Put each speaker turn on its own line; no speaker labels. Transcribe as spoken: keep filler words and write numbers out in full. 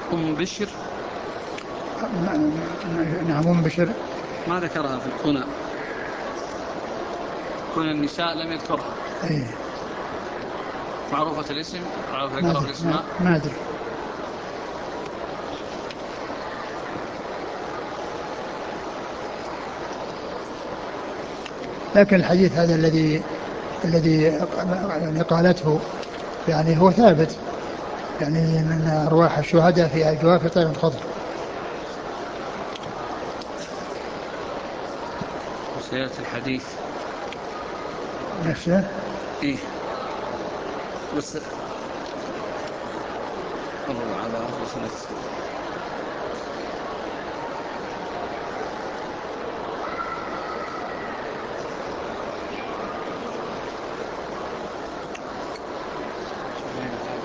أم بشر.
نعم أم بشر.
ما ذكرها في الكنى، كنى النساء لم يذكرها.
أيه.
معروفة الاسم، معروفة
ما
ذكرها في
أدري ما,
الاسماء.
ما أدري. لكن الحديث هذا الذي الذي يعني قالته يعني هو ثابت، يعني من أرواح الشهداء في أجواف طير الخضر.
وسيأتي الحديث
نفسه.
إيه بس الله على رسول.